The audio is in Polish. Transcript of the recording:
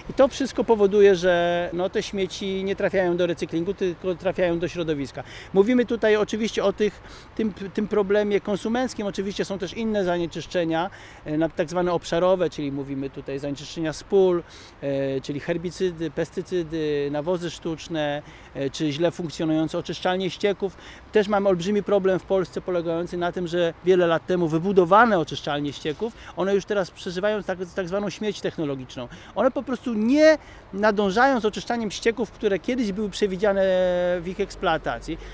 I to wszystko powoduje, że te śmieci nie trafiają do recyklingu, tylko trafiają do środowiska. Mówimy tutaj oczywiście o tym problemie konsumenckim, oczywiście są też inne zanieczyszczenia, tak zwane obszarowe, czyli mówimy tutaj zanieczyszczenia z pól, czyli herbicydy, pestycydy, nawozy sztuczne, czy źle funkcjonujące oczyszczalnie ścieków. Też mamy olbrzymi problem w Polsce polegający na tym, że wiele lat temu wybudowane oczyszczalnie ścieków, one już teraz przeżywają tak zwaną śmierć technologiczną. One po prostu nie nadążają z oczyszczaniem ścieków, które kiedyś były przewidziane w ich eksploatacji.